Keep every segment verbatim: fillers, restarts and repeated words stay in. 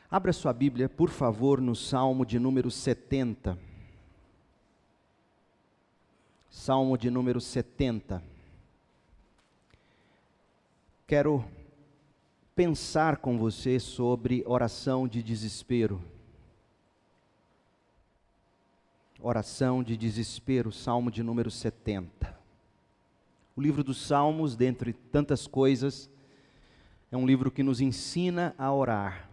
Abra sua Bíblia, por favor, no Salmo de número setenta. Salmo de número setenta. Quero pensar com você sobre oração de desespero. Oração de desespero, Salmo de número setenta. O livro dos Salmos, dentre tantas coisas, é um livro que nos ensina a orar.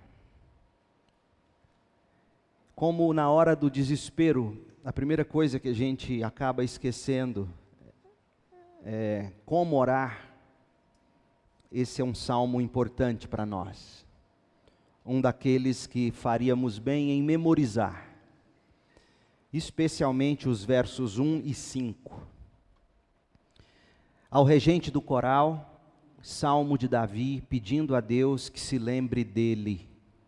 Como na hora do desespero, a primeira coisa que a gente acaba esquecendo é como orar. Esse é um salmo importante para nós. Um daqueles que faríamos bem em memorizar. Especialmente os versos um e cinco. Ao regente do coral, salmo de Davi, pedindo a Deus que se lembre dele.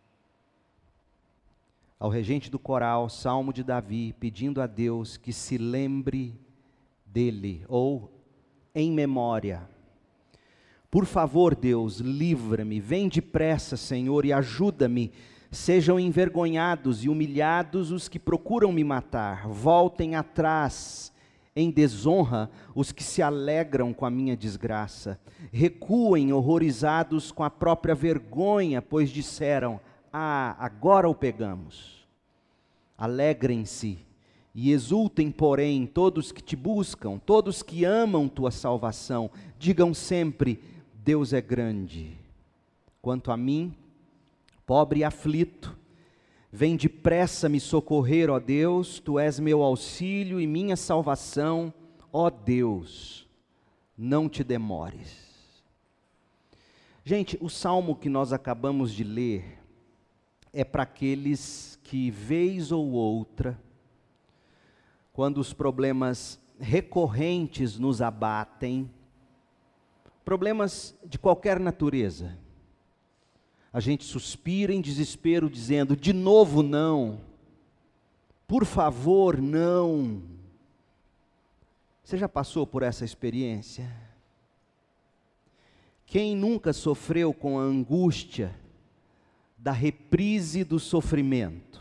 Ao regente do coral, salmo de Davi, pedindo a Deus que se lembre dele, ou em memória. Por favor, Deus, livra-me, vem depressa, Senhor, e ajuda-me. Sejam envergonhados e humilhados os que procuram me matar. Voltem atrás, em desonra, os que se alegram com a minha desgraça. Recuem horrorizados com a própria vergonha, pois disseram: ah, agora o pegamos. Alegrem-se e exultem, porém, todos que te buscam, todos que amam tua salvação. Digam sempre: Deus é grande. Quanto a mim, pobre e aflito, vem depressa me socorrer, ó Deus, tu és meu auxílio e minha salvação, ó Deus, não te demores. Gente, o salmo que nós acabamos de ler é para aqueles que, vez ou outra, quando os problemas recorrentes nos abatem, problemas de qualquer natureza, a gente suspira em desespero dizendo: de novo não, por favor não. Você já passou por essa experiência? Quem nunca sofreu com a angústia da reprise do sofrimento?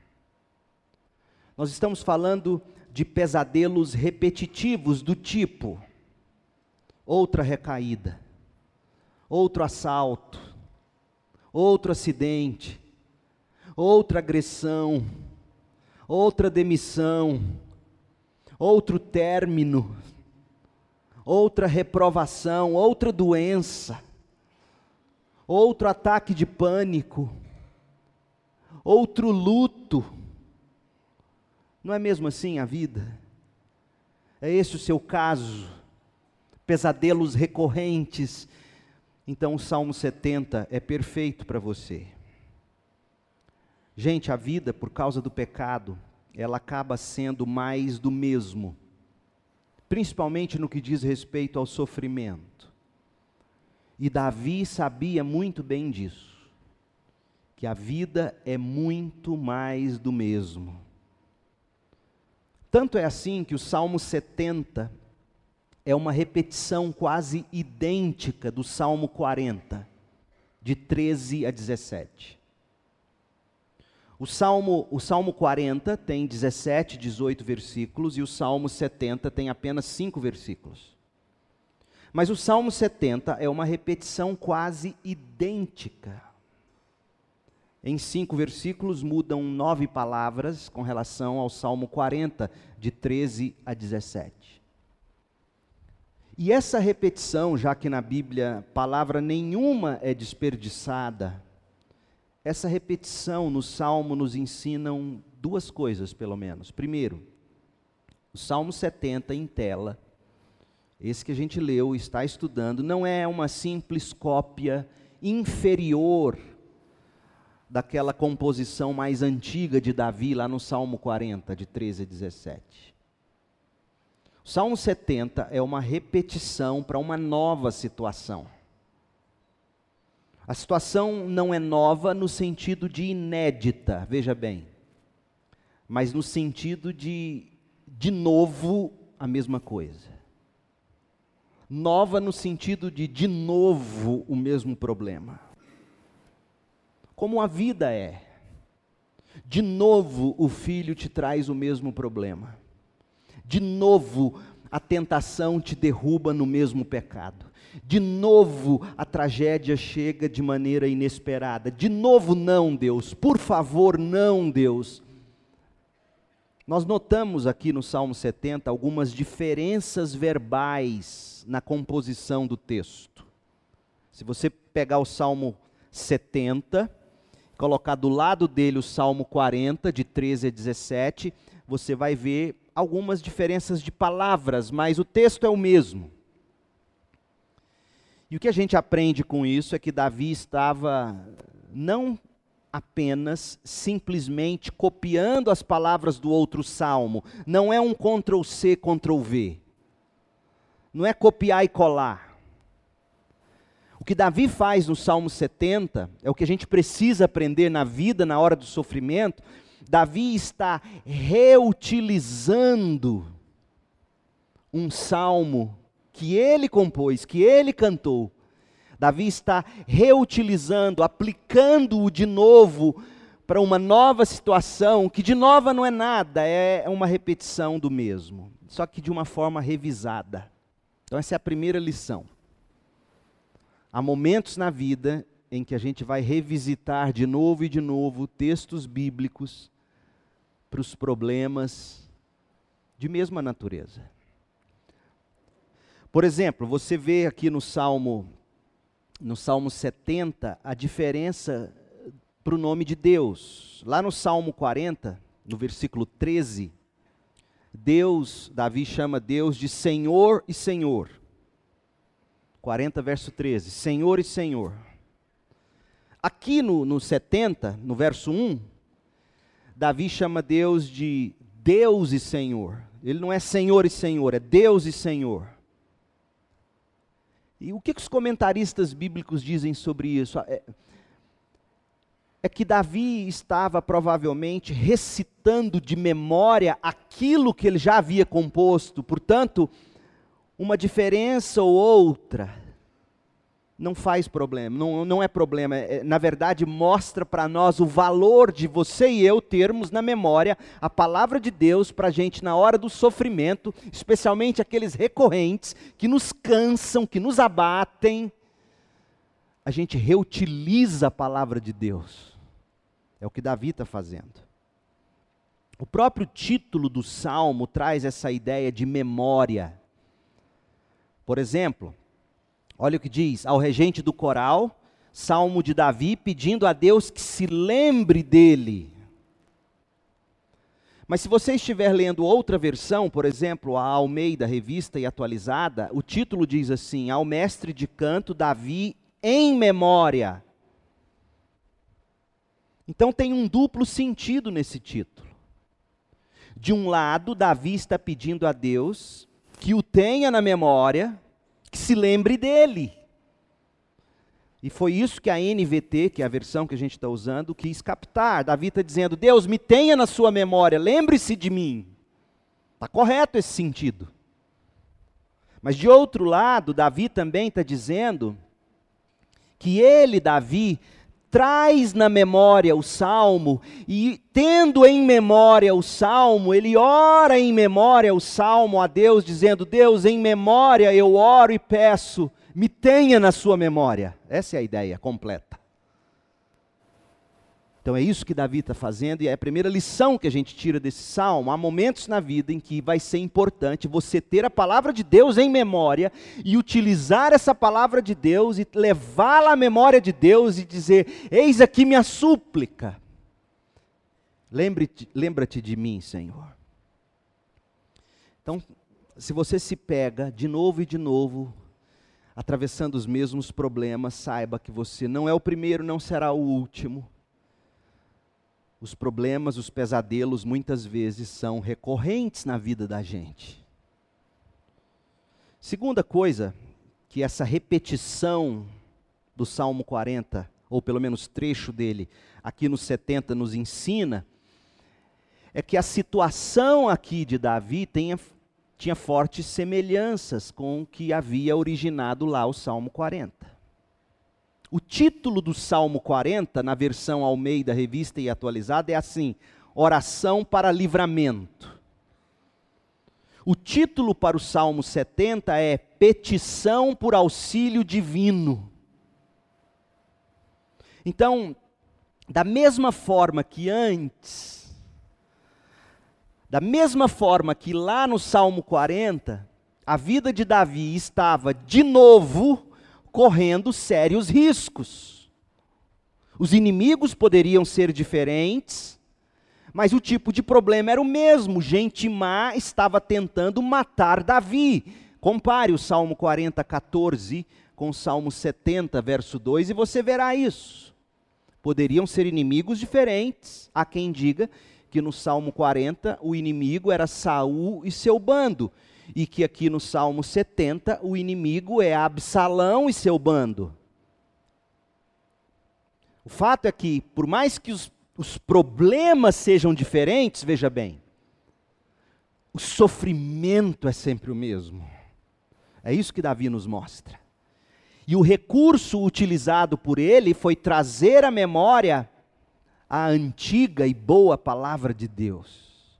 Nós estamos falando de pesadelos repetitivos do tipo: outra recaída, outro assalto, outro acidente, outra agressão, outra demissão, outro término, outra reprovação, outra doença, outro ataque de pânico, outro luto. Não é mesmo assim a vida? É esse o seu caso? Pesadelos recorrentes. Então o Salmo setenta é perfeito para você. Gente, a vida, por causa do pecado, ela acaba sendo mais do mesmo, principalmente no que diz respeito ao sofrimento. E Davi sabia muito bem disso, que a vida é muito mais do mesmo. Tanto é assim que o Salmo setenta é uma repetição quase idêntica do Salmo quarenta, de treze a dezessete. O Salmo, o Salmo quarenta tem dezessete, dezoito versículos e o Salmo setenta tem apenas cinco versículos. Mas o Salmo setenta é uma repetição quase idêntica. Em cinco versículos mudam nove palavras com relação ao Salmo quarenta, de treze a dezessete. E essa repetição, já que na Bíblia palavra nenhuma é desperdiçada, essa repetição no Salmo nos ensinam duas coisas, pelo menos. Primeiro, o Salmo setenta em tela, esse que a gente leu, está estudando, não é uma simples cópia inferior daquela composição mais antiga de Davi, lá no Salmo quarenta, de treze a dezessete. O Salmo setenta é uma repetição para uma nova situação. A situação não é nova no sentido de inédita, veja bem, mas no sentido de, de novo, a mesma coisa. Nova no sentido de, de novo, o mesmo problema. como a vida é. De novo o filho te traz o mesmo problema. De novo a tentação te derruba no mesmo pecado. De novo a tragédia chega de maneira inesperada. De novo não, Deus, por favor, não, Deus. Nós notamos aqui no Salmo setenta algumas diferenças verbais na composição do texto. Se você pegar o Salmo setenta, colocar do lado dele o Salmo quarenta, de treze a dezessete, você vai ver algumas diferenças de palavras, mas o texto é o mesmo. E o que a gente aprende com isso é que Davi estava não apenas simplesmente copiando as palavras do outro salmo, não é um control C, control V, não é copiar e colar. O que Davi faz no Salmo setenta, é o que a gente precisa aprender na vida, na hora do sofrimento. Davi está reutilizando um salmo que ele compôs, que ele cantou. Davi está reutilizando, aplicando-o de novo para uma nova situação, que de nova não é nada, é uma repetição do mesmo, só que de uma forma revisada. Então essa é a primeira lição. Há momentos na vida em que a gente vai revisitar de novo e de novo textos bíblicos para os problemas de mesma natureza. Por exemplo, você vê aqui no Salmo, no Salmo setenta, a diferença para o nome de Deus. Lá no Salmo quarenta, no versículo treze, Deus, Davi chama Deus de Senhor e Senhor. quarenta, verso treze, Senhor e Senhor. Aqui no, no setenta, no verso um, Davi chama Deus de Deus e Senhor. Ele não é Senhor e Senhor, é Deus e Senhor. E o que, que os comentaristas bíblicos dizem sobre isso? É, é que Davi estava provavelmente recitando de memória aquilo que ele já havia composto, portanto, uma diferença ou outra não faz problema, não, não é problema, é, na verdade mostra para nós o valor de você e eu termos na memória a palavra de Deus para a gente na hora do sofrimento, especialmente aqueles recorrentes que nos cansam, que nos abatem, a gente reutiliza a palavra de Deus, é o que Davi está fazendo. O próprio título do Salmo traz essa ideia de memória. Por exemplo, olha o que diz, ao regente do coral, Salmo de Davi, pedindo a Deus que se lembre dele. Mas se você estiver lendo outra versão, por exemplo, a Almeida, revista e atualizada, o título diz assim, ao mestre de canto Davi em memória. Então tem um duplo sentido nesse título. De um lado, Davi está pedindo a Deus que o tenha na memória, que se lembre dele. E foi isso que a N V T, que é a versão que a gente está usando, quis captar. Davi está dizendo, Deus, me tenha na sua memória, lembre-se de mim. Está correto esse sentido. Mas de outro lado, Davi também está dizendo que ele, Davi, traz na memória o Salmo, e tendo em memória o Salmo, ele ora em memória o Salmo a Deus, dizendo, Deus, em memória eu oro e peço, me tenha na sua memória. Essa é a ideia completa. Então é isso que Davi está fazendo, e é a primeira lição que a gente tira desse salmo. Há momentos na vida em que vai ser importante você ter a palavra de Deus em memória, e utilizar essa palavra de Deus, e levá-la à memória de Deus, e dizer, eis aqui minha súplica. Lembre-te, lembra-te de mim, Senhor. Então, se você se pega de novo e de novo, atravessando os mesmos problemas, saiba que você não é o primeiro, não será o último. Os problemas, os pesadelos, muitas vezes são recorrentes na vida da gente. Segunda coisa, que essa repetição do Salmo quarenta, ou pelo menos trecho dele, aqui no setenta nos ensina, é que a situação aqui de Davi tenha, tinha fortes semelhanças com o que havia originado lá o Salmo quarenta. O título do Salmo quarenta, na versão Almeida, Revista e Atualizada, é assim: Oração para Livramento. O título para o Salmo setenta é Petição por Auxílio Divino. Então, da mesma forma que antes, da mesma forma que lá no Salmo quarenta, a vida de Davi estava de novo correndo sérios riscos. Os inimigos poderiam ser diferentes, mas o tipo de problema era o mesmo. Gente má estava tentando matar Davi. Compare o Salmo quarenta, catorze com o Salmo setenta, verso dois, e você verá isso. Poderiam ser inimigos diferentes. Há quem diga que no Salmo quarenta o inimigo era Saul e seu bando, e que aqui no Salmo setenta o inimigo é Absalão e seu bando. O fato é que, por mais que os, os problemas sejam diferentes, veja bem, o sofrimento é sempre o mesmo. É isso que Davi nos mostra. E o recurso utilizado por ele foi trazer à memória a antiga e boa palavra de Deus.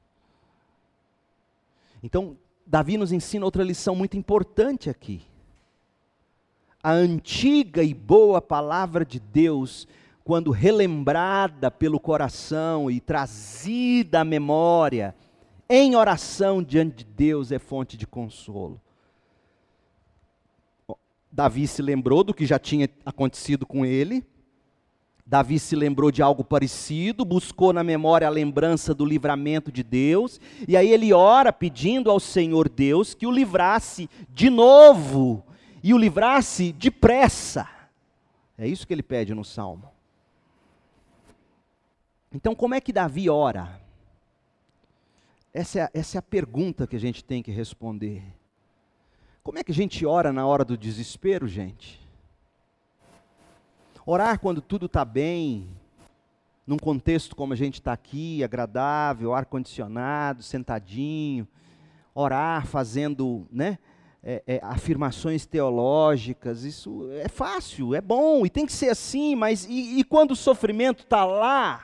Então, Davi nos ensina outra lição muito importante aqui. A antiga e boa palavra de Deus, quando relembrada pelo coração e trazida à memória, em oração diante de Deus, é fonte de consolo. Davi se lembrou do que já tinha acontecido com ele. Davi se lembrou de algo parecido, buscou na memória a lembrança do livramento de Deus, e aí ele ora pedindo ao Senhor Deus que o livrasse de novo, e o livrasse depressa. É isso que ele pede no Salmo. Então, como é que Davi ora? Essa é, essa é a pergunta que a gente tem que responder. Como é que a gente ora na hora do desespero, gente? Orar quando tudo está bem, num contexto como a gente está aqui, agradável, ar-condicionado, sentadinho. Orar fazendo, né, é, é, afirmações teológicas, isso é fácil, é bom, e tem que ser assim, mas e, e quando o sofrimento está lá,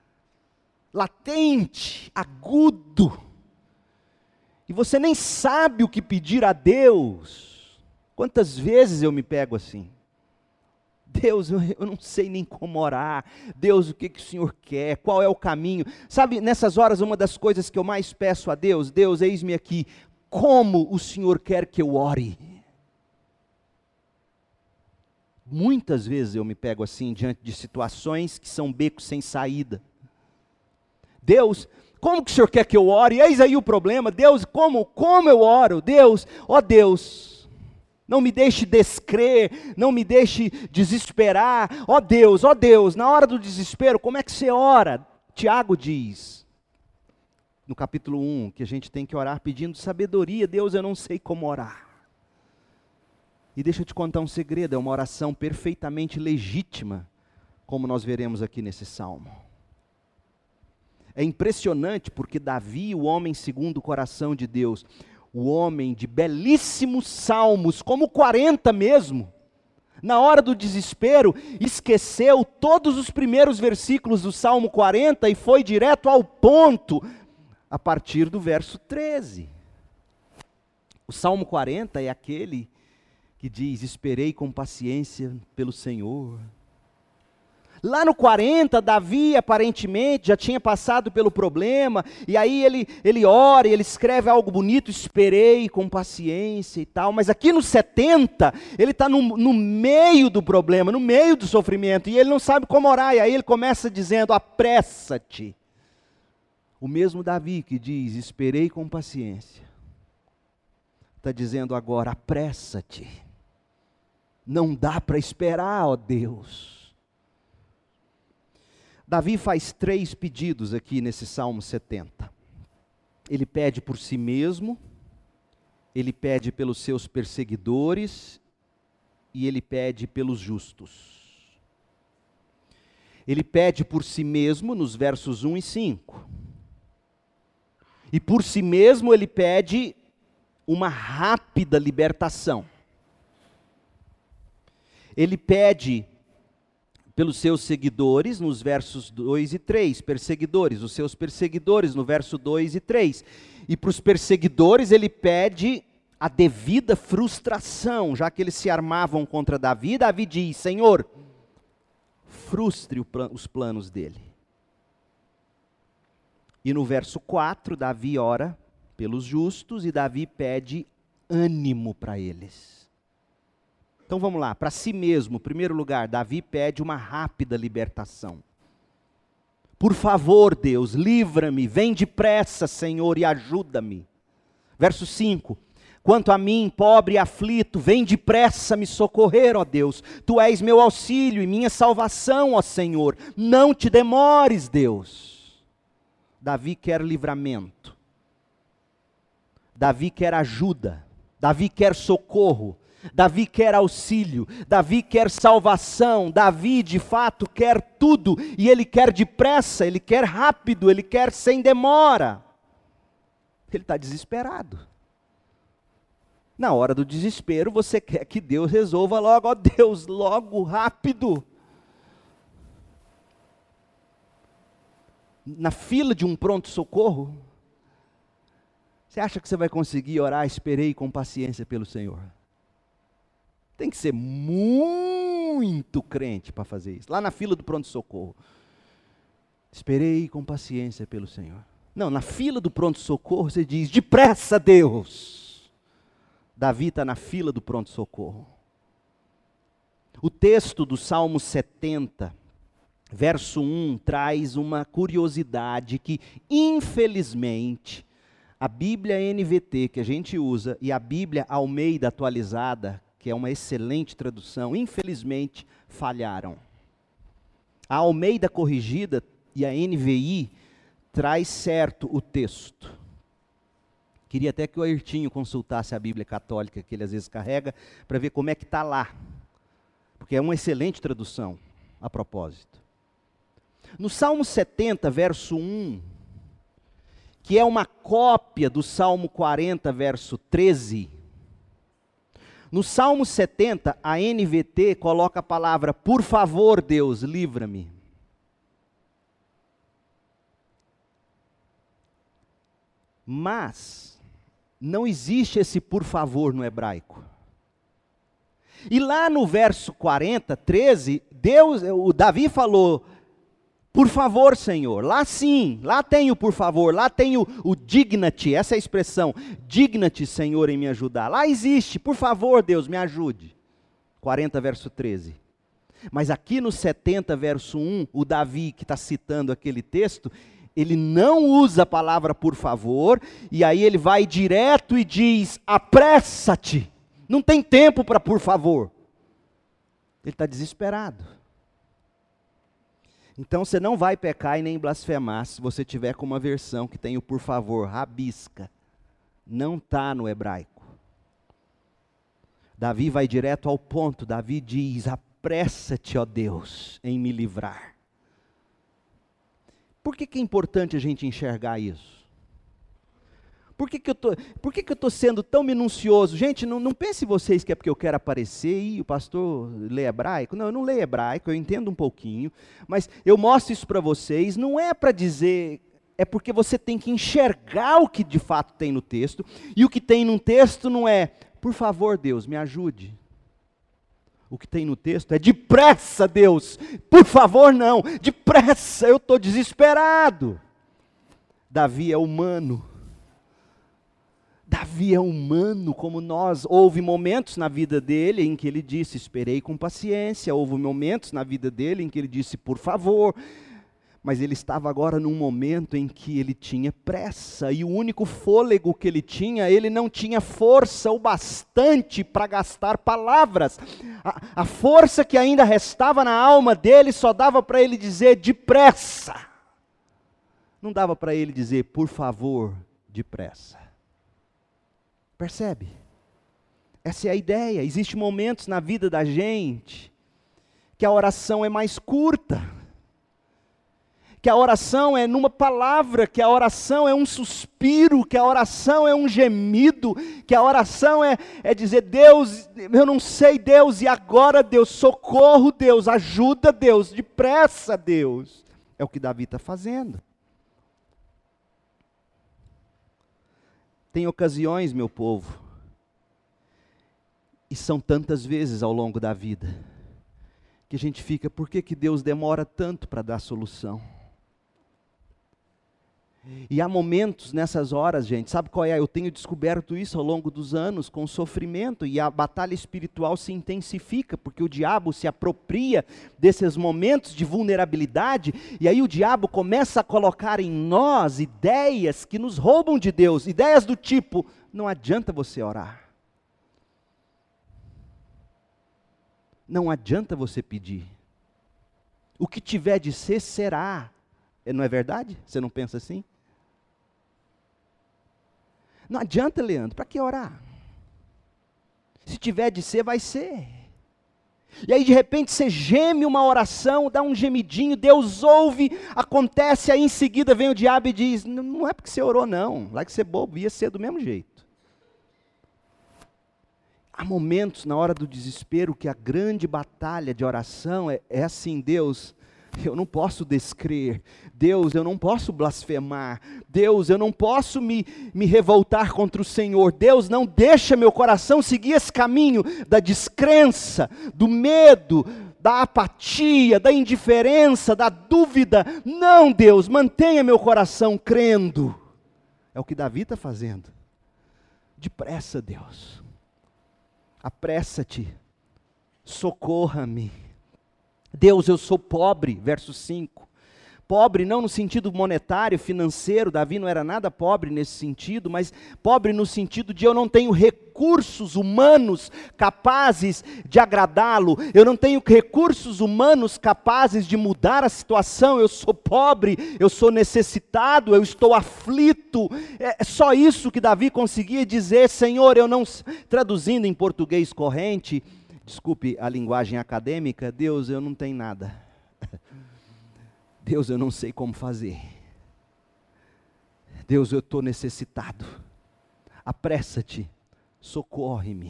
latente, agudo, e você nem sabe o que pedir a Deus? Quantas vezes eu me pego assim? Deus, eu, eu não sei nem como orar. Deus, o que, que o Senhor quer? Qual é o caminho? Sabe, nessas horas, uma das coisas que eu mais peço a Deus, Deus, eis-me aqui, como o Senhor quer que eu ore? Muitas vezes eu me pego assim, diante de situações que são becos sem saída. Deus, como que o Senhor quer que eu ore? Eis aí o problema. Deus, como, como eu oro? Deus, ó Deus, não me deixe descrer, não me deixe desesperar. Ó Deus, ó Deus, na hora do desespero, como é que você ora? Tiago diz, no capítulo um, que a gente tem que orar pedindo sabedoria. Deus, eu não sei como orar. E deixa eu te contar um segredo, é uma oração perfeitamente legítima, como nós veremos aqui nesse salmo. É impressionante porque Davi, o homem segundo o coração de Deus, o homem de belíssimos salmos, como quarenta mesmo, na hora do desespero, esqueceu todos os primeiros versículos do Salmo quarenta e foi direto ao ponto, a partir do verso treze. O Salmo quarenta é aquele que diz, esperei com paciência pelo Senhor. Lá no quarenta, Davi aparentemente já tinha passado pelo problema, e aí ele, ele ora, e ele escreve algo bonito, esperei com paciência e tal, mas aqui no setenta, ele está no, no meio do problema, no meio do sofrimento, e ele não sabe como orar, e aí ele começa dizendo, apressa-te. O mesmo Davi que diz, esperei com paciência, está dizendo agora, apressa-te. Não dá para esperar, ó Deus. Davi faz três pedidos aqui nesse Salmo setenta. Ele pede por si mesmo, ele pede pelos seus perseguidores e ele pede pelos justos. Ele pede por si mesmo nos versos um e cinco. E por si mesmo ele pede uma rápida libertação. Ele pede pelos seus seguidores, nos versos dois e três, perseguidores, os seus perseguidores, no verso dois e três. E para os perseguidores ele pede a devida frustração, já que eles se armavam contra Davi. Davi diz: Senhor, frustre os planos dele. E no verso quatro, Davi ora pelos justos e Davi pede ânimo para eles. Então vamos lá, para si mesmo, em primeiro lugar, Davi pede uma rápida libertação. Por favor, Deus, livra-me, vem depressa, Senhor, e ajuda-me. Verso cinco. Quanto a mim, pobre e aflito, vem depressa me socorrer, ó Deus. Tu és meu auxílio e minha salvação, ó Senhor. Não te demores, Deus. Davi quer livramento. Davi quer ajuda. Davi quer socorro. Davi quer auxílio. Davi quer salvação. Davi, de fato, quer tudo. E ele quer depressa, ele quer rápido, ele quer sem demora. Ele está desesperado. Na hora do desespero, você quer que Deus resolva logo. Ó Deus, logo, rápido. Na fila de um pronto-socorro, você acha que você vai conseguir orar? Esperei com paciência pelo Senhor. Tem que ser muito crente para fazer isso. Lá na fila do pronto-socorro. Esperei com paciência pelo Senhor. Não, na fila do pronto-socorro você diz: depressa, Deus. Davi está na fila do pronto-socorro. O texto do Salmo setenta, verso um, traz uma curiosidade que, infelizmente, a Bíblia N V T que a gente usa e a Bíblia Almeida atualizada, que é uma excelente tradução, infelizmente falharam. A Almeida corrigida e a N V I traz certo o texto. Queria até que o Ayrtinho consultasse a Bíblia Católica, que ele às vezes carrega, para ver como é que está lá. Porque é uma excelente tradução, a propósito. No Salmo setenta, verso um, que é uma cópia do Salmo quarenta, verso treze, no Salmo setenta, a N V T coloca a palavra: por favor, Deus, livra-me. Mas não existe esse por favor no hebraico. E lá no verso quarenta, treze, Deus, o Davi falou: por favor, Senhor. Lá sim, lá tem o por favor, lá tem o, o digna-te, essa é a expressão, digna-te, Senhor, em me ajudar. Lá existe, por favor, Deus, me ajude. quarenta, verso treze. Mas aqui no setenta, verso um, o Davi, que está citando aquele texto, ele não usa a palavra por favor, e aí ele vai direto e diz: apressa-te, não tem tempo para por favor. Ele está desesperado. Então você não vai pecar e nem blasfemar se você tiver com uma versão que tem o por favor, rabisca. Não está no hebraico. Davi vai direto ao ponto, Davi diz: apressa-te, ó Deus, em me livrar. Por que que é importante a gente enxergar isso? Por que que eu tô, por que que eu estou sendo tão minucioso? Gente, não, não pense vocês que é porque eu quero aparecer e o pastor lê hebraico. Não, eu não leio hebraico, eu entendo um pouquinho. Mas eu mostro isso para vocês, não é para dizer, é porque você tem que enxergar o que de fato tem no texto. E o que tem no texto não é: por favor, Deus, me ajude. O que tem no texto é: depressa, Deus, por favor, não, depressa, eu estou desesperado. Davi é humano. Davi é humano como nós. Houve momentos na vida dele em que ele disse: esperei com paciência. Houve momentos na vida dele em que ele disse: por favor. Mas ele estava agora num momento em que ele tinha pressa, e o único fôlego que ele tinha, ele não tinha força o bastante para gastar palavras. A, a força que ainda restava na alma dele só dava para ele dizer: depressa. Não dava para ele dizer: por favor, depressa. Percebe? Essa é a ideia. Existem momentos na vida da gente que a oração é mais curta. que a oração é numa palavra, que a oração é um suspiro, que a oração é um gemido, que a oração é, é dizer, Deus, eu não sei, Deus, e agora, Deus, socorro, Deus, ajuda, Deus, depressa, Deus. É o que Davi está fazendo. Tem ocasiões, meu povo, e são tantas vezes ao longo da vida, que a gente fica, por que que Deus demora tanto para dar solução? E há momentos nessas horas, gente, sabe qual é? Eu tenho descoberto isso ao longo dos anos, com o sofrimento, e a batalha espiritual se intensifica, porque o diabo se apropria desses momentos de vulnerabilidade, e aí o diabo começa a colocar em nós ideias que nos roubam de Deus, ideias do tipo, não adianta você orar. Não adianta você pedir. O que tiver de ser, será. Não é verdade? Você não pensa assim? Não adianta, Leandro, para que orar? Se tiver de ser, vai ser. E aí de repente você geme uma oração, dá um gemidinho, Deus ouve, acontece, aí em seguida vem o diabo e diz, não é porque você orou não, lá que você é bobo, ia ser do mesmo jeito. Há momentos na hora do desespero que a grande batalha de oração é, é assim, Deus, eu não posso descrer, Deus, eu não posso blasfemar, Deus, eu não posso me, me revoltar contra o Senhor, Deus, não deixa meu coração seguir esse caminho da descrença, do medo, da apatia, da indiferença, da dúvida, não, Deus, mantenha meu coração crendo. É o que Davi está fazendo. Depressa, Deus, apressa-te, socorra-me. Deus, eu sou pobre, verso cinco. Pobre não no sentido monetário, financeiro, Davi não era nada pobre nesse sentido, mas pobre no sentido de eu não tenho recursos humanos capazes de agradá-lo, eu não tenho recursos humanos capazes de mudar a situação, eu sou pobre, eu sou necessitado, eu estou aflito. É só isso que Davi conseguia dizer, Senhor, eu não, traduzindo em português corrente, desculpe a linguagem acadêmica, Deus, eu não tenho nada. Deus, eu não sei como fazer. Deus, eu estou necessitado. Apressa-te, socorre-me.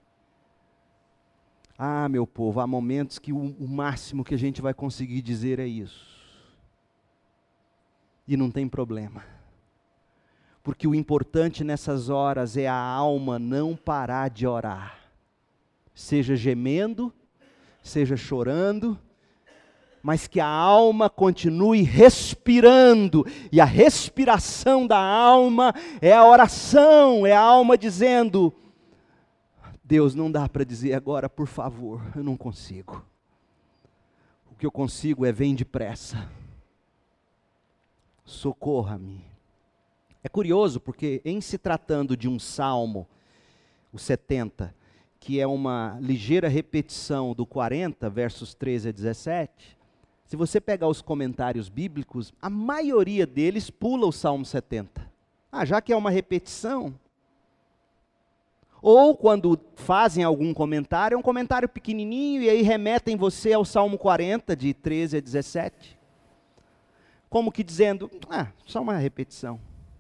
Ah, meu povo, há momentos que o, o máximo que a gente vai conseguir dizer é isso. E não tem problema. Porque o importante nessas horas é a alma não parar de orar. Seja gemendo, seja chorando, mas que a alma continue respirando, e a respiração da alma é a oração, é a alma dizendo, Deus, não dá para dizer agora, por favor, eu não consigo. O que eu consigo é, vem depressa, socorra-me. É curioso, porque em se tratando de um salmo, o setenta, que é uma ligeira repetição do quarenta, versos treze a dezessete, se você pegar os comentários bíblicos, a maioria deles pula o Salmo setenta. Ah, já que é uma repetição. Ou quando fazem algum comentário, é um comentário pequenininho e aí remetem você ao Salmo quarenta, de treze a dezessete. Como que dizendo, ah, só uma repetição.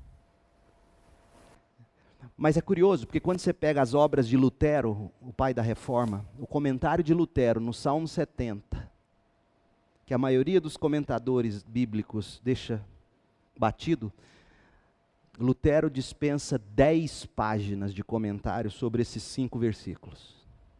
Mas é curioso, porque quando você pega as obras de Lutero, o pai da Reforma, o comentário de Lutero no Salmo setenta, que a maioria dos comentadores bíblicos deixa batido, Lutero dispensa dez páginas de comentário sobre esses cinco versículos.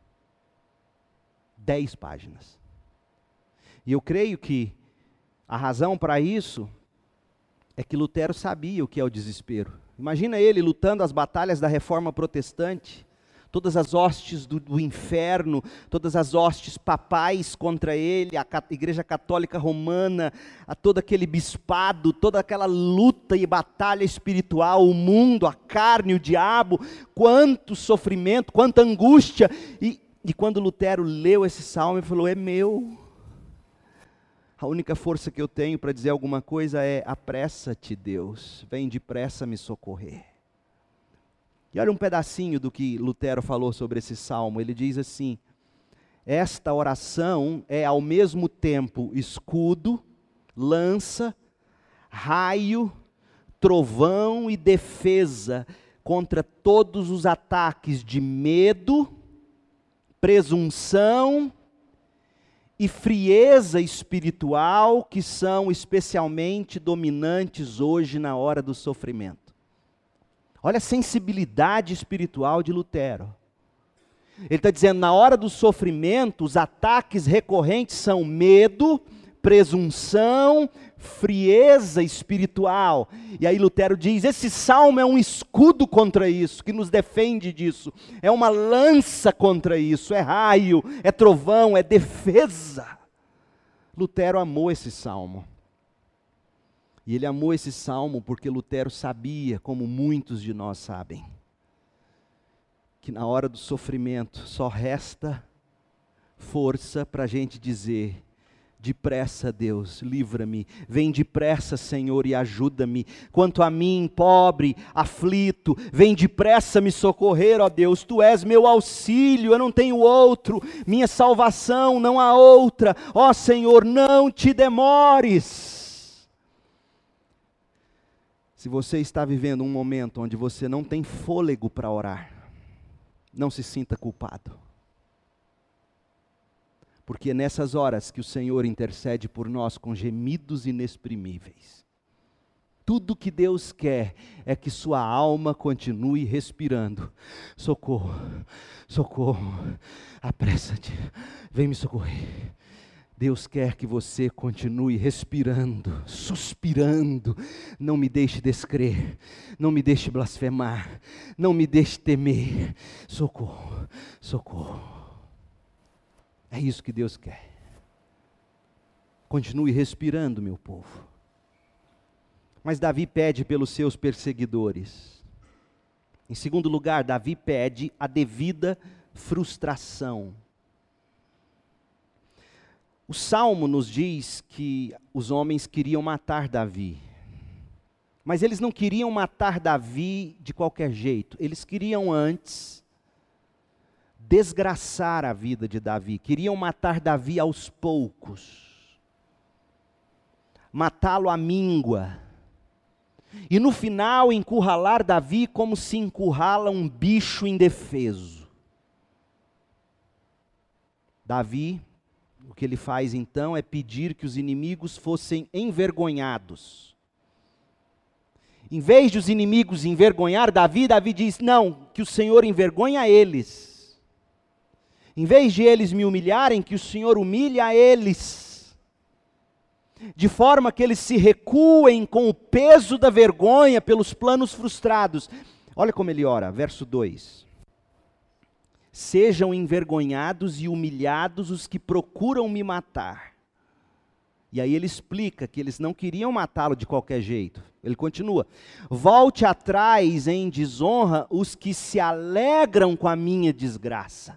Dez páginas. E eu creio que a razão para isso é que Lutero sabia o que é o desespero. Imagina ele lutando as batalhas da Reforma Protestante, todas as hostes do, do inferno, todas as hostes papais contra ele, a Igreja Católica Romana, a todo aquele bispado, toda aquela luta e batalha espiritual, o mundo, a carne, o diabo, quanto sofrimento, quanta angústia. E, e quando Lutero leu esse salmo, ele falou, é meu. A única força que eu tenho para dizer alguma coisa é, apressa-te, Deus, vem depressa me socorrer. E olha um pedacinho do que Lutero falou sobre esse salmo. Ele diz assim, esta oração é ao mesmo tempo escudo, lança, raio, trovão e defesa contra todos os ataques de medo, presunção e frieza espiritual que são especialmente dominantes hoje na hora do sofrimento. Olha a sensibilidade espiritual de Lutero. Ele está dizendo, na hora do sofrimento, os ataques recorrentes são medo, presunção, frieza espiritual. E aí Lutero diz, esse salmo é um escudo contra isso, que nos defende disso. É uma lança contra isso, é raio, é trovão, é defesa. Lutero amou esse salmo. E ele amou esse salmo porque Lutero sabia, como muitos de nós sabem, que na hora do sofrimento só resta força para a gente dizer, depressa, Deus, livra-me. Vem depressa, Senhor, e ajuda-me. Quanto a mim, pobre, aflito, vem depressa me socorrer, ó Deus. Tu és meu auxílio, eu não tenho outro. Minha salvação, não há outra. Ó Senhor, não te demores. Se você está vivendo um momento onde você não tem fôlego para orar, não se sinta culpado. Porque é nessas horas que o Senhor intercede por nós com gemidos inexprimíveis. Tudo que Deus quer é que sua alma continue respirando. Socorro, socorro, apressa-te, vem me socorrer. Deus quer que você continue respirando, suspirando. Não me deixe descrer, não me deixe blasfemar, não me deixe temer. Socorro, socorro. É isso que Deus quer. Continue respirando, meu povo. Mas Davi pede pelos seus perseguidores. Em segundo lugar, Davi pede a devida frustração. O Salmo nos diz que os homens queriam matar Davi. Mas eles não queriam matar Davi de qualquer jeito. Eles queriam antes desgraçar a vida de Davi. Queriam matar Davi aos poucos. Matá-lo à míngua. E no final encurralar Davi como se encurrala um bicho indefeso. Davi, o que ele faz então é pedir que os inimigos fossem envergonhados. Em vez de os inimigos envergonhar Davi, Davi diz, não, que o Senhor envergonha eles. Em vez de eles me humilharem, que o Senhor humilhe a eles. De forma que eles se recuem com o peso da vergonha pelos planos frustrados. Olha como ele ora, verso dois. Sejam envergonhados e humilhados os que procuram me matar. E aí ele explica que eles não queriam matá-lo de qualquer jeito. Ele continua. Volte atrás em desonra os que se alegram com a minha desgraça.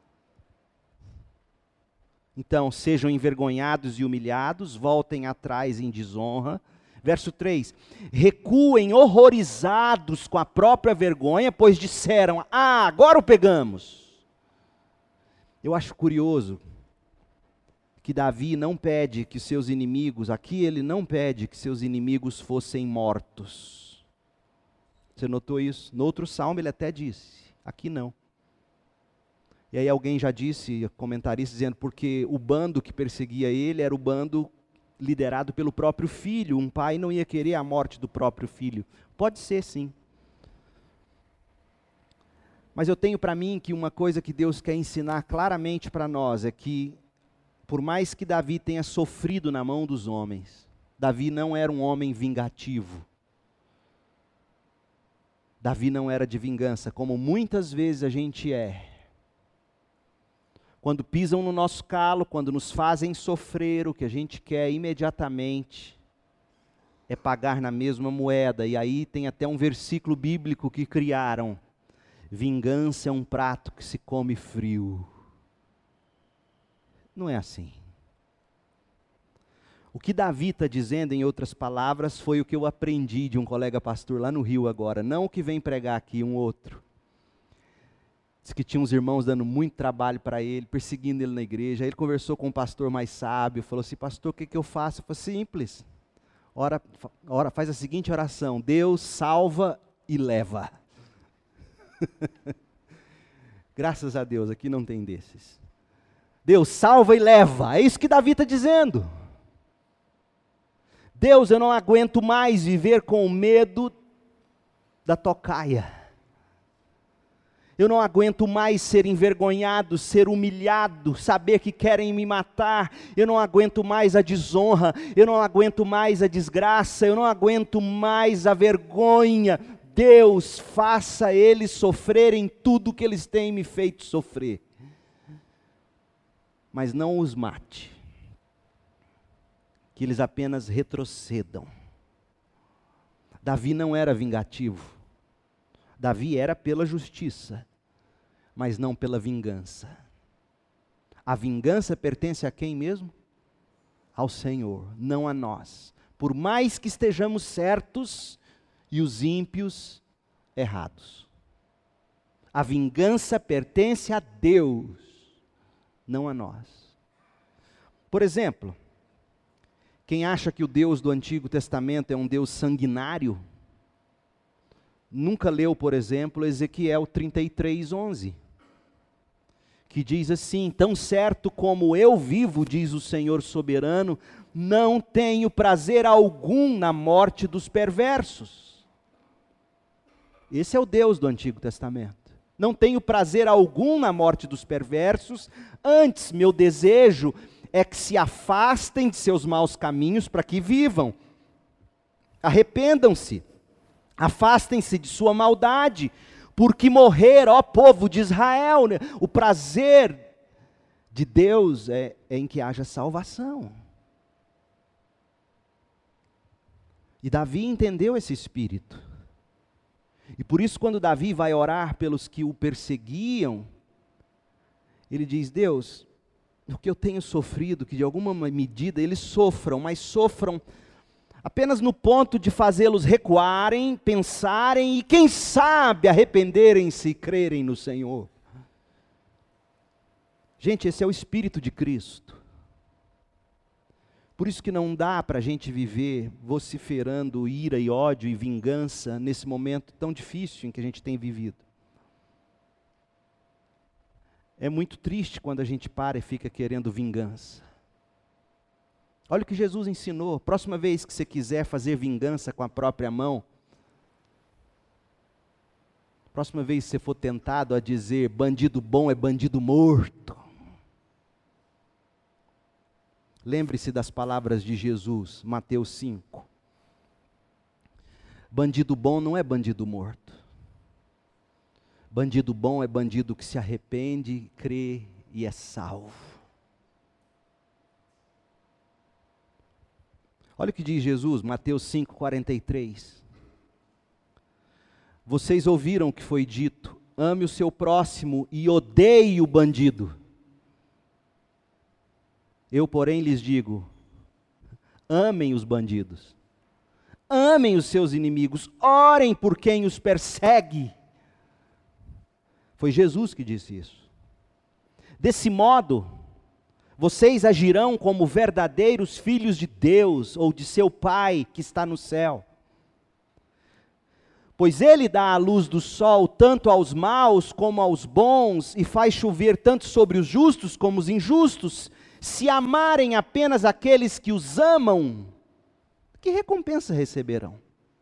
Então, sejam envergonhados e humilhados, voltem atrás em desonra. Verso três, recuem horrorizados com a própria vergonha, pois disseram, ah, agora o pegamos. Eu acho curioso que Davi não pede que seus inimigos, aqui ele não pede que seus inimigos fossem mortos. Você notou isso? No outro salmo ele até disse, aqui não. E aí alguém já disse, comentarista, dizendo, porque o bando que perseguia ele era o bando liderado pelo próprio filho. Um pai não ia querer a morte do próprio filho. Pode ser, sim. Mas eu tenho para mim que uma coisa que Deus quer ensinar claramente para nós é que, por mais que Davi tenha sofrido na mão dos homens, Davi não era um homem vingativo. Davi não era de vingança, como muitas vezes a gente é. Quando pisam no nosso calo, quando nos fazem sofrer, o que a gente quer imediatamente é pagar na mesma moeda. E aí tem até um versículo bíblico que criaram. Vingança é um prato que se come frio. Não é assim. O que Davi está dizendo, em outras palavras, foi o que eu aprendi de um colega pastor lá no Rio agora. Não o que vem pregar aqui, um outro. Diz que tinha uns irmãos dando muito trabalho para ele, perseguindo ele na igreja. Aí ele conversou com um pastor mais sábio, falou assim: pastor, o que, que eu faço? Eu falei: simples, ora, ora, faz a seguinte oração: Deus salva e leva. Graças a Deus, aqui não tem desses. Deus salva e leva, é isso que Davi está dizendo. Deus, eu não aguento mais viver com medo da tocaia. Eu não aguento mais ser envergonhado, ser humilhado, saber que querem me matar. Eu não aguento mais a desonra, eu não aguento mais a desgraça, eu não aguento mais a vergonha. Deus, faça eles sofrerem tudo que eles têm me feito sofrer. Mas não os mate, que eles apenas retrocedam. Davi não era vingativo, Davi era pela justiça, mas não pela vingança. A vingança pertence a quem mesmo? Ao Senhor, não a nós. Por mais que estejamos certos e os ímpios errados. A vingança pertence a Deus, não a nós. Por exemplo, quem acha que o Deus do Antigo Testamento é um Deus sanguinário, nunca leu, por exemplo, Ezequiel trinta e três, onze, que diz assim: tão certo como eu vivo, diz o Senhor soberano, não tenho prazer algum na morte dos perversos. Esse é o Deus do Antigo Testamento. Não tenho prazer algum na morte dos perversos, antes meu desejo é que se afastem de seus maus caminhos para que vivam. Arrependam-se, afastem-se de sua maldade, porque morrer, ó povo de Israel, né? O prazer de Deus é, é em que haja salvação. E Davi entendeu esse espírito. E por isso, quando Davi vai orar pelos que o perseguiam, ele diz: Deus, o que eu tenho sofrido, que de alguma medida eles sofram, mas sofram apenas no ponto de fazê-los recuarem, pensarem e, quem sabe, arrependerem-se e crerem no Senhor. Gente, esse é o Espírito de Cristo. Por isso que não dá para a gente viver vociferando ira e ódio e vingança nesse momento tão difícil em que a gente tem vivido. É muito triste quando a gente para e fica querendo vingança. Olha o que Jesus ensinou: próxima vez que você quiser fazer vingança com a própria mão, próxima vez que você for tentado a dizer bandido bom é bandido morto, lembre-se das palavras de Jesus, Mateus cinco. Bandido bom não é bandido morto. Bandido bom é bandido que se arrepende, crê e é salvo. Olha o que diz Jesus, Mateus cinco, quarenta e três. Vocês ouviram o que foi dito: ame o seu próximo e odeie o bandido. Eu, porém, lhes digo: amem os bandidos, amem os seus inimigos, orem por quem os persegue. Foi Jesus que disse isso. Desse modo, vocês agirão como verdadeiros filhos de Deus, ou de seu Pai que está no céu. Pois Ele dá a luz do sol tanto aos maus como aos bons, e faz chover tanto sobre os justos como os injustos. Se amarem apenas aqueles que os amam, que recompensa receberão?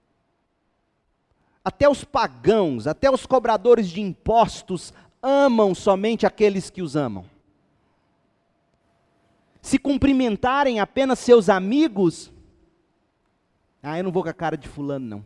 Até os pagãos, até os cobradores de impostos amam somente aqueles que os amam. Se cumprimentarem apenas seus amigos, ah, eu não vou com a cara de fulano,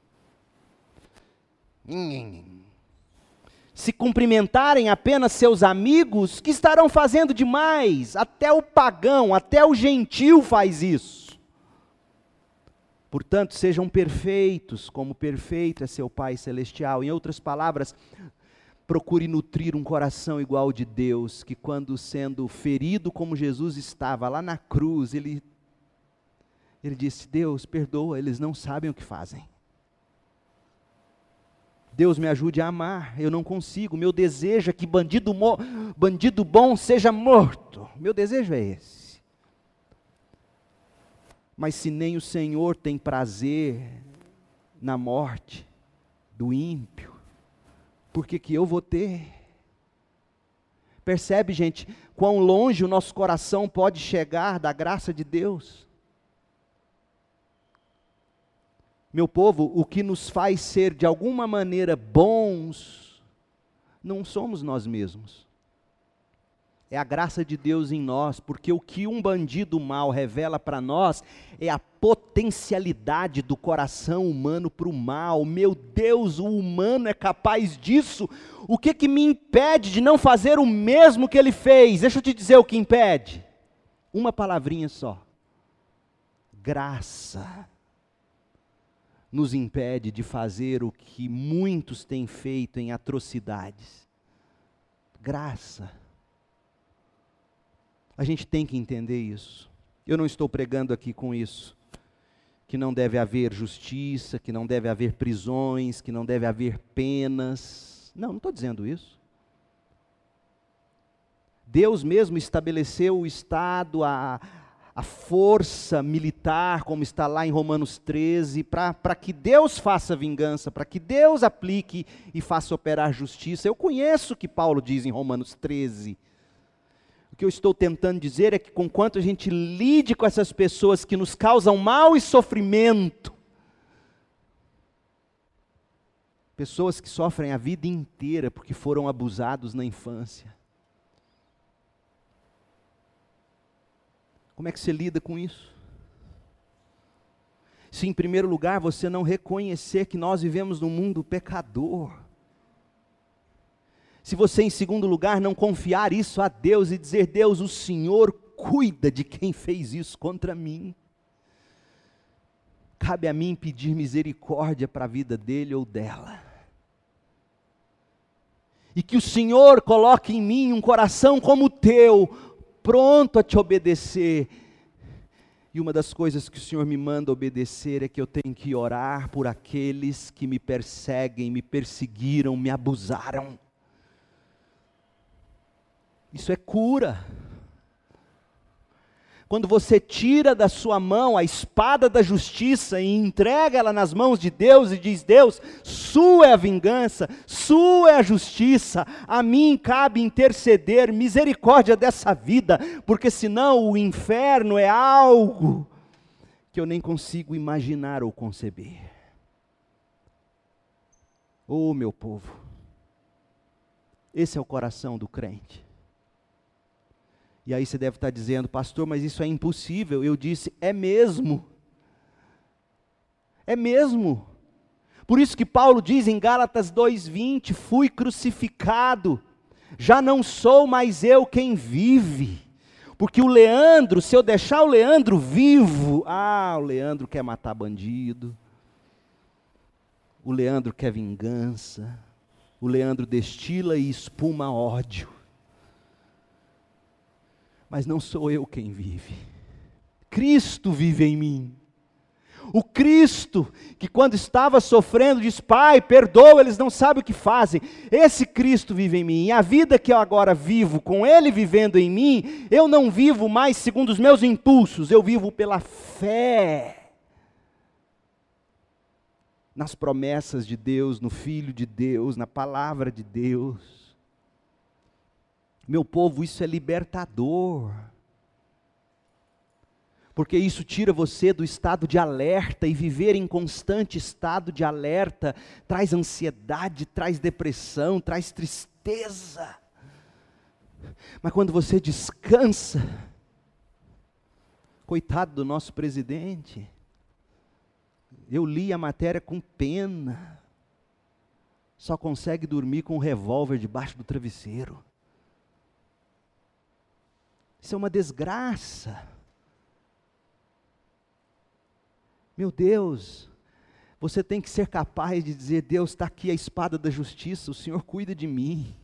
não. Se cumprimentarem apenas seus amigos, que estarão fazendo demais? Até o pagão, até o gentil faz isso. Portanto, sejam perfeitos, como perfeito é seu Pai Celestial. Em outras palavras, procure nutrir um coração igual ao de Deus, que quando sendo ferido como Jesus estava lá na cruz, ele, ele disse: Deus, perdoa, eles não sabem o que fazem. Deus me ajude a amar, eu não consigo. Meu desejo é que bandido, mo- bandido bom seja morto. Meu desejo é esse. Mas se nem o Senhor tem prazer na morte do ímpio, por que que eu vou ter? Percebe, gente, quão longe o nosso coração pode chegar da graça de Deus? Meu povo, o que nos faz ser de alguma maneira bons, não somos nós mesmos. É a graça de Deus em nós, porque o que um bandido mau revela para nós é a potencialidade do coração humano para o mal. Meu Deus, o humano é capaz disso. O que que me impede de não fazer o mesmo que ele fez? Deixa eu te dizer o que impede. Uma palavrinha só. Graça. Nos impede de fazer o que muitos têm feito em atrocidades. Graça. A gente tem que entender isso. Eu não estou pregando aqui com isso, que não deve haver justiça, que não deve haver prisões, que não deve haver penas. Não, não estou dizendo isso. Deus mesmo estabeleceu o Estado, a, a força militar, como está lá em Romanos treze, para que Deus faça vingança, para que Deus aplique e faça operar justiça. Eu conheço o que Paulo diz em Romanos treze. O que eu estou tentando dizer é que, conquanto a gente lide com essas pessoas que nos causam mal e sofrimento, pessoas que sofrem a vida inteira porque foram abusados na infância, como é que você lida com isso? Se em primeiro lugar você não reconhecer que nós vivemos num mundo pecador, se você, em segundo lugar, não confiar isso a Deus e dizer: Deus, o Senhor cuida de quem fez isso contra mim, cabe a mim pedir misericórdia para a vida dele ou dela, e que o Senhor coloque em mim um coração como o teu, pronto a te obedecer. E uma das coisas que o Senhor me manda obedecer é que eu tenho que orar por aqueles que me perseguem, me perseguiram, me abusaram. Isso é cura. Quando você tira da sua mão a espada da justiça e entrega ela nas mãos de Deus e diz: Deus, sua é a vingança, sua é a justiça, a mim cabe interceder, misericórdia dessa vida, porque senão o inferno é algo que eu nem consigo imaginar ou conceber. Oh, meu povo, esse é o coração do crente. E aí você deve estar dizendo: pastor, mas isso é impossível. Eu disse: é mesmo. É mesmo. Por isso que Paulo diz em Gálatas dois, vinte, fui crucificado, já não sou mais eu quem vive. Porque o Leandro, se eu deixar o Leandro vivo, ah, o Leandro quer matar bandido, o Leandro quer vingança, o Leandro destila e espuma ódio. Mas não sou eu quem vive, Cristo vive em mim. O Cristo que quando estava sofrendo diz: Pai, perdoa, eles não sabem o que fazem. Esse Cristo vive em mim, e a vida que eu agora vivo, com Ele vivendo em mim, eu não vivo mais segundo os meus impulsos, eu vivo pela fé nas promessas de Deus, no Filho de Deus, na palavra de Deus. Meu povo, isso é libertador, porque isso tira você do estado de alerta, e viver em constante estado de alerta traz ansiedade, traz depressão, traz tristeza. Mas quando você descansa, coitado do nosso presidente, eu li a matéria com pena, só consegue dormir com um revólver debaixo do travesseiro. Isso é uma desgraça. Meu Deus, você tem que ser capaz de dizer: Deus, está aqui a espada da justiça, o Senhor cuida de mim.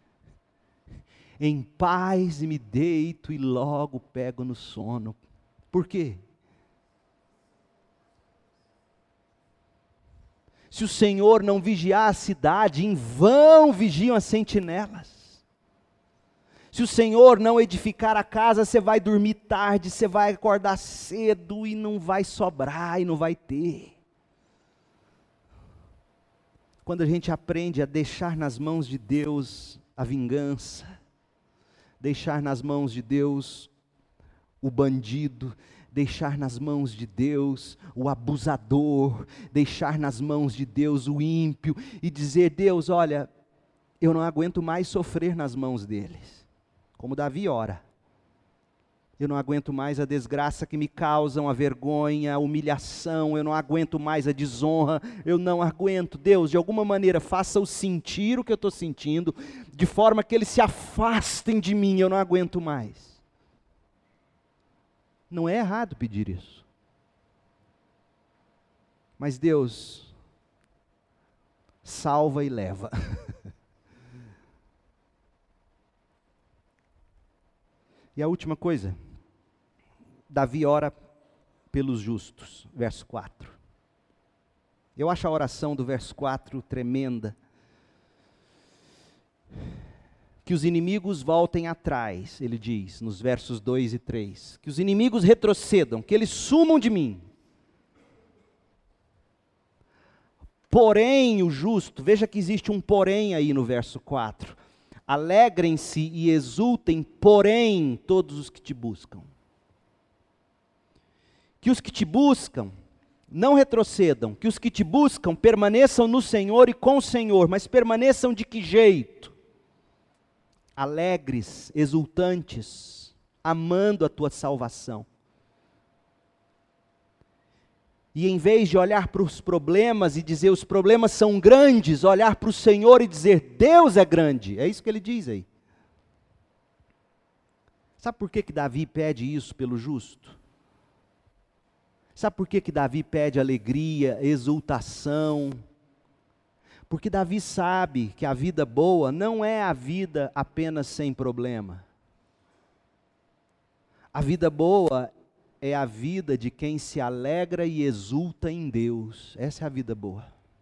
Em paz me deito e logo pego no sono. Por quê? Se o Senhor não vigiar a cidade, em vão vigiam as sentinelas. Se o Senhor não edificar a casa, você vai dormir tarde, você vai acordar cedo e não vai sobrar e não vai ter. Quando a gente aprende a deixar nas mãos de Deus a vingança, deixar nas mãos de Deus o bandido, deixar nas mãos de Deus o abusador, deixar nas mãos de Deus o ímpio e dizer: Deus, olha, eu não aguento mais sofrer nas mãos deles. Como Davi ora. Eu não aguento mais a desgraça que me causam, a vergonha, a humilhação, eu não aguento mais a desonra, eu não aguento. Deus, de alguma maneira, faça-os sentir o que eu estou sentindo, de forma que eles se afastem de mim, eu não aguento mais. Não é errado pedir isso. Mas Deus, salva e leva. E a última coisa, Davi ora pelos justos, verso quatro. Eu acho a oração do verso quatro tremenda. Que os inimigos voltem atrás, ele diz, nos versos dois e três. Que os inimigos retrocedam, que eles sumam de mim. Porém, o justo, veja que existe um porém aí no verso quatro. Alegrem-se e exultem, porém, todos os que te buscam. Que os que te buscam não retrocedam, que os que te buscam permaneçam no Senhor e com o Senhor, mas permaneçam de que jeito? Alegres, exultantes, amando a tua salvação. E em vez de olhar para os problemas e dizer os problemas são grandes, olhar para o Senhor e dizer Deus é grande. É isso que ele diz aí. Sabe por que que Davi pede isso pelo justo? Sabe por que que Davi pede alegria, exultação? Porque Davi sabe que a vida boa não é a vida apenas sem problema. A vida boa é a vida de quem se alegra e exulta em Deus. Essa é a vida boa.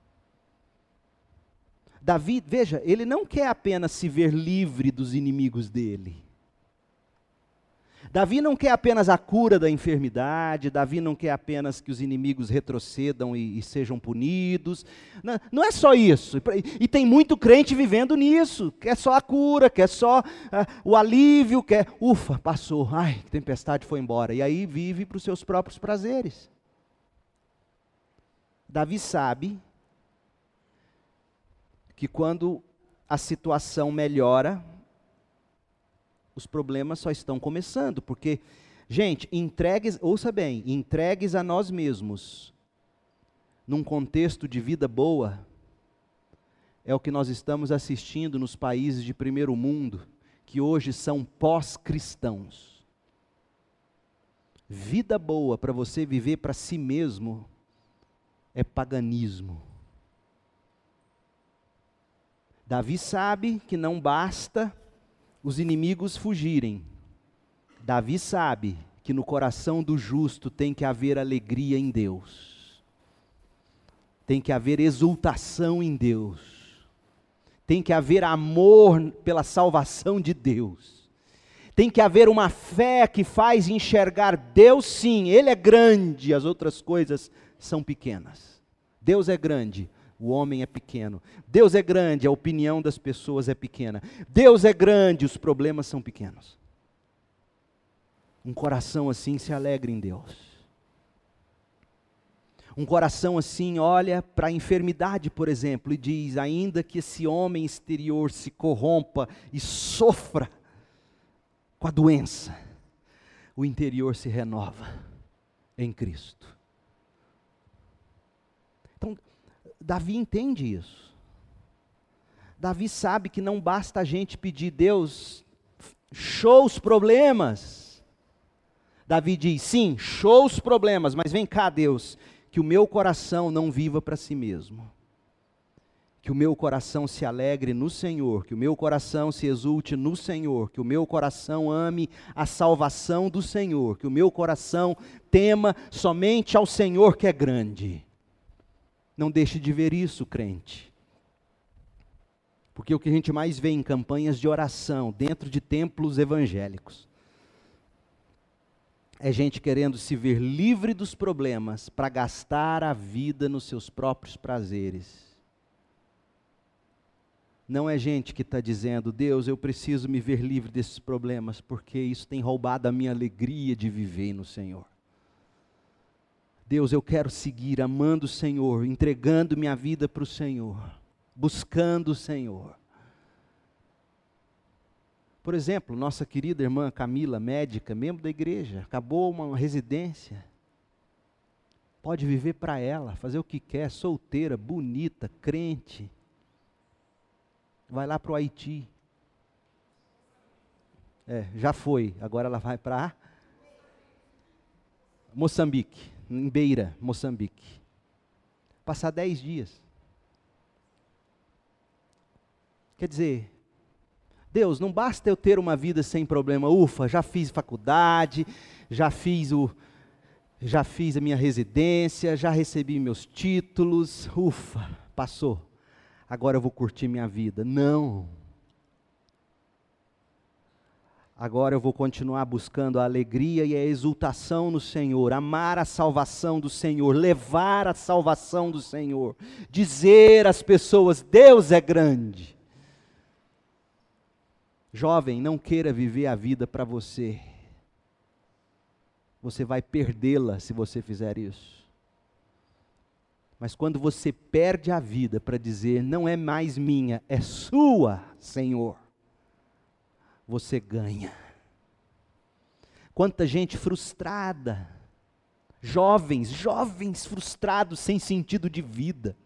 Davi, veja, ele não quer apenas se ver livre dos inimigos dele. Davi não quer apenas a cura da enfermidade, Davi não quer apenas que os inimigos retrocedam e, e sejam punidos. Não, não é só isso. E, e tem muito crente vivendo nisso. Quer só a cura, quer só uh, o alívio, quer, ufa, passou, ai, que tempestade foi embora. E aí vive para os seus próprios prazeres. Davi sabe que quando a situação melhora, os problemas só estão começando, porque, gente, entregues, ouça bem, entregues a nós mesmos, num contexto de vida boa, é o que nós estamos assistindo nos países de primeiro mundo, que hoje são pós-cristãos. Vida boa para você viver para si mesmo, é paganismo. Davi sabe que não basta os inimigos fugirem. Davi sabe que no coração do justo tem que haver alegria em Deus. Tem que haver exultação em Deus. Tem que haver amor pela salvação de Deus. Tem que haver uma fé que faz enxergar Deus sim, Ele é grande, as outras coisas são pequenas. Deus é grande. O homem é pequeno. Deus é grande, a opinião das pessoas é pequena. Deus é grande, os problemas são pequenos. Um coração assim se alegra em Deus. Um coração assim olha para a enfermidade, por exemplo, e diz, ainda que esse homem exterior se corrompa e sofra com a doença, o interior se renova em Cristo. Então, Davi entende isso. Davi sabe que não basta a gente pedir, Deus, show os problemas. Davi diz, sim, show os problemas, mas vem cá, Deus, que o meu coração não viva para si mesmo. Que o meu coração se alegre no Senhor, que o meu coração se exulte no Senhor, que o meu coração ame a salvação do Senhor, que o meu coração tema somente ao Senhor que é grande. Não deixe de ver isso, crente. Porque o que a gente mais vê em campanhas de oração, dentro de templos evangélicos, é gente querendo se ver livre dos problemas para gastar a vida nos seus próprios prazeres. Não é gente que está dizendo, Deus, eu preciso me ver livre desses problemas, porque isso tem roubado a minha alegria de viver no Senhor. Deus, eu quero seguir amando o Senhor, entregando minha vida para o Senhor, buscando o Senhor. Por exemplo, nossa querida irmã Camila, médica, membro da igreja, acabou uma residência. Pode viver para ela, fazer o que quer, solteira, bonita, crente. Vai lá para o Haiti. É, já foi, agora ela vai para Moçambique, em Beira, Moçambique. Passar dez dias. Quer dizer, Deus, não basta eu ter uma vida sem problema. Ufa, já fiz faculdade, já fiz o, já fiz a minha residência, já recebi meus títulos. Ufa, passou. Agora eu vou curtir minha vida. Não. Agora eu vou continuar buscando a alegria e a exultação no Senhor, amar a salvação do Senhor, levar a salvação do Senhor, dizer às pessoas, Deus é grande. Jovem, não queira viver a vida para você. Você vai perdê-la se você fizer isso. Mas quando você perde a vida para dizer, não é mais minha, é sua, Senhor, você ganha. Quanta gente frustrada, jovens, jovens frustrados sem sentido de vida,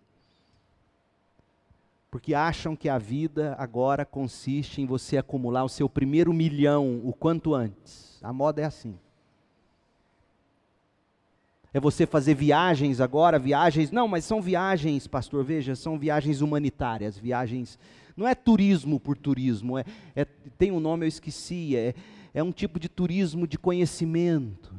porque acham que a vida agora consiste em você acumular o seu primeiro milhão o quanto antes. A moda é assim. É você fazer viagens agora, viagens, não, mas são viagens, pastor, veja, são viagens humanitárias, viagens, não é turismo por turismo, é, é, tem um nome eu esqueci, é, é um tipo de turismo de conhecimento.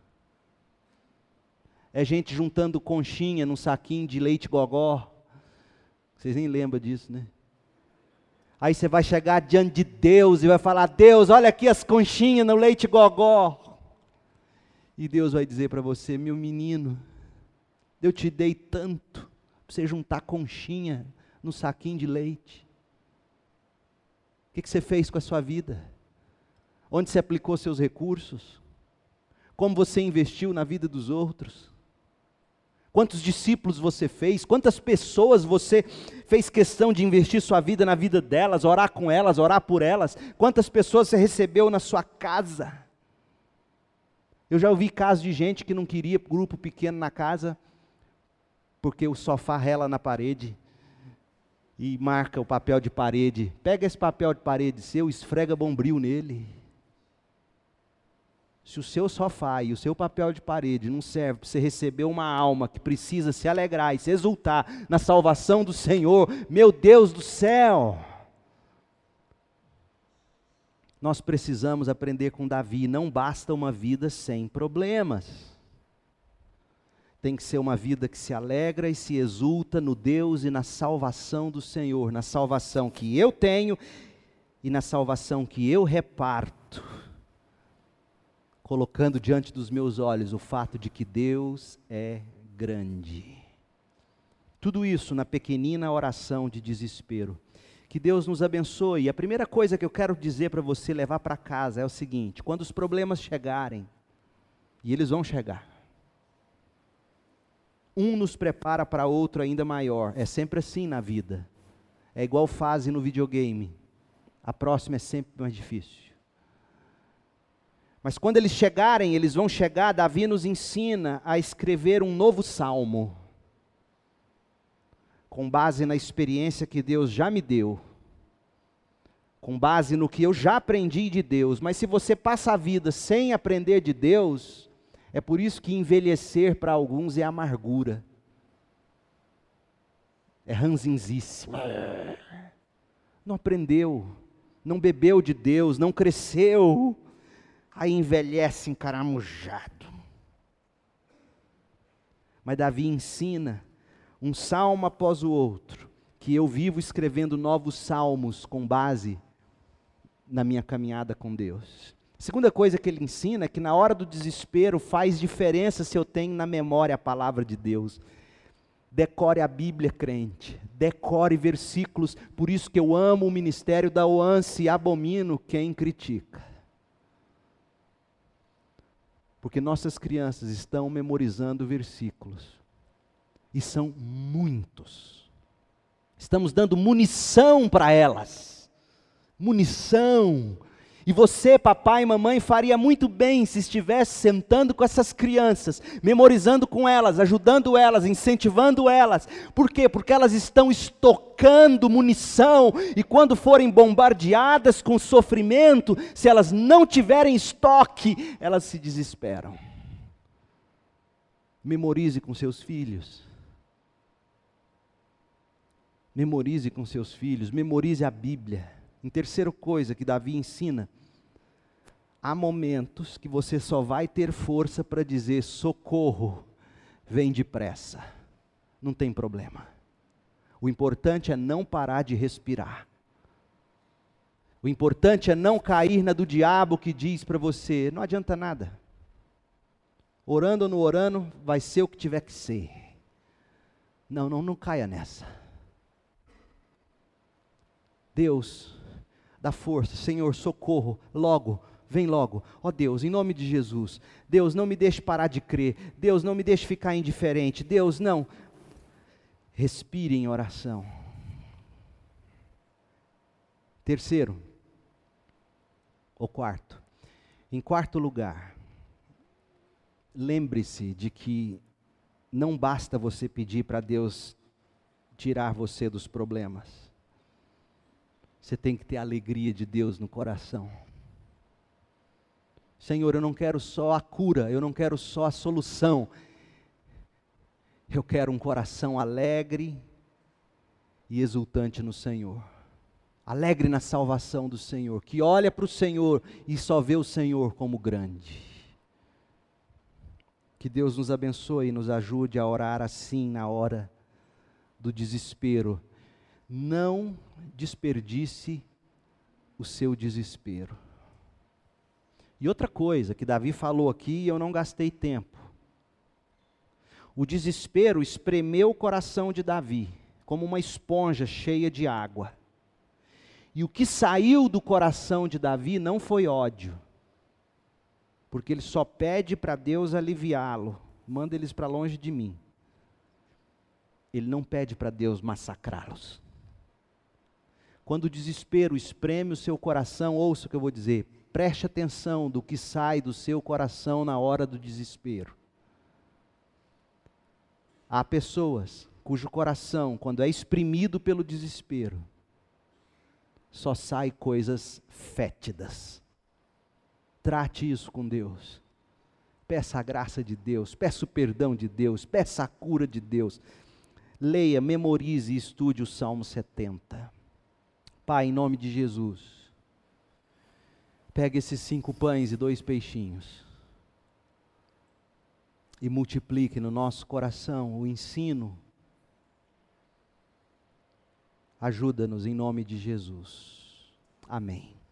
É gente juntando conchinha num saquinho de leite gogó, vocês nem lembram disso, né? Aí você vai chegar diante de Deus e vai falar, Deus, olha aqui as conchinhas no leite gogó. E Deus vai dizer para você, meu menino, eu te dei tanto, para você juntar conchinha no saquinho de leite. O que, que você fez com a sua vida? Onde você aplicou seus recursos? Como você investiu na vida dos outros? Quantos discípulos você fez? Quantas pessoas você fez questão de investir sua vida na vida delas, orar com elas, orar por elas? Quantas pessoas você recebeu na sua casa? Eu já ouvi casos de gente que não queria grupo pequeno na casa, porque o sofá rela na parede, e marca o papel de parede. Pega esse papel de parede seu, esfrega bombril nele. Se o seu sofá e o seu papel de parede não serve para você receber uma alma que precisa se alegrar e se exultar na salvação do Senhor, meu Deus do céu! Nós precisamos aprender com Davi, não basta uma vida sem problemas. Tem que ser uma vida que se alegra e se exulta no Deus e na salvação do Senhor, na salvação que eu tenho e na salvação que eu reparto, colocando diante dos meus olhos o fato de que Deus é grande. Tudo isso na pequenina oração de desespero. Que Deus nos abençoe. E a primeira coisa que eu quero dizer para você levar para casa é o seguinte: quando os problemas chegarem, e eles vão chegar, um nos prepara para outro ainda maior. É sempre assim na vida. É igual fase no videogame. A próxima é sempre mais difícil. Mas quando eles chegarem, eles vão chegar, Davi nos ensina a escrever um novo salmo, com base na experiência que Deus já me deu, com base no que eu já aprendi de Deus. Mas se você passa a vida sem aprender de Deus, é por isso que envelhecer para alguns é amargura, é ranzinzice. Não aprendeu, não bebeu de Deus, não cresceu, aí envelhece encaramujado. Mas Davi ensina um salmo após o outro, que eu vivo escrevendo novos salmos com base na minha caminhada com Deus. A segunda coisa que ele ensina é que na hora do desespero faz diferença se eu tenho na memória a palavra de Deus. Decore a Bíblia, crente, decore versículos, por isso que eu amo o ministério da Oance e abomino quem critica. Porque nossas crianças estão memorizando versículos, e são muitos. Estamos dando munição para elas, munição. E você, papai e mamãe, faria muito bem se estivesse sentando com essas crianças, memorizando com elas, ajudando elas, incentivando elas. Por quê? Porque elas estão estocando munição, e quando forem bombardeadas com sofrimento, se elas não tiverem estoque, elas se desesperam. Memorize com seus filhos. Memorize com seus filhos, memorize a Bíblia. Em terceira coisa que Davi ensina, há momentos que você só vai ter força para dizer socorro, vem depressa, não tem problema. O importante é não parar de respirar. O importante é não cair na do diabo que diz para você, não adianta nada. Orando ou não orando, vai ser o que tiver que ser. Não, não, não caia nessa. Deus, dá força, Senhor, socorro, logo, vem logo, ó Deus, em nome de Jesus, Deus, não me deixe parar de crer, Deus, não me deixe ficar indiferente, Deus, não, respire em oração. Terceiro, ou quarto, em quarto lugar, lembre-se de que não basta você pedir para Deus tirar você dos problemas. Você tem que ter a alegria de Deus no coração. Senhor, eu não quero só a cura, eu não quero só a solução. Eu quero um coração alegre e exultante no Senhor. Alegre na salvação do Senhor, que olha para o Senhor e só vê o Senhor como grande. Que Deus nos abençoe e nos ajude a orar assim na hora do desespero. Não desperdice o seu desespero. E outra coisa que Davi falou aqui e eu não gastei tempo. O desespero espremeu o coração de Davi, como uma esponja cheia de água. E o que saiu do coração de Davi não foi ódio, porque ele só pede para Deus aliviá-lo, manda eles para longe de mim. Ele não pede para Deus massacrá-los. Quando o desespero espreme o seu coração, ouça o que eu vou dizer, preste atenção do que sai do seu coração na hora do desespero. Há pessoas cujo coração, quando é exprimido pelo desespero, só sai coisas fétidas. Trate isso com Deus. Peça a graça de Deus, peça o perdão de Deus, peça a cura de Deus. Leia, memorize e estude o Salmo setenta. Pai, em nome de Jesus, pega esses cinco pães e dois peixinhos e multiplique no nosso coração o ensino. Ajuda-nos em nome de Jesus. Amém.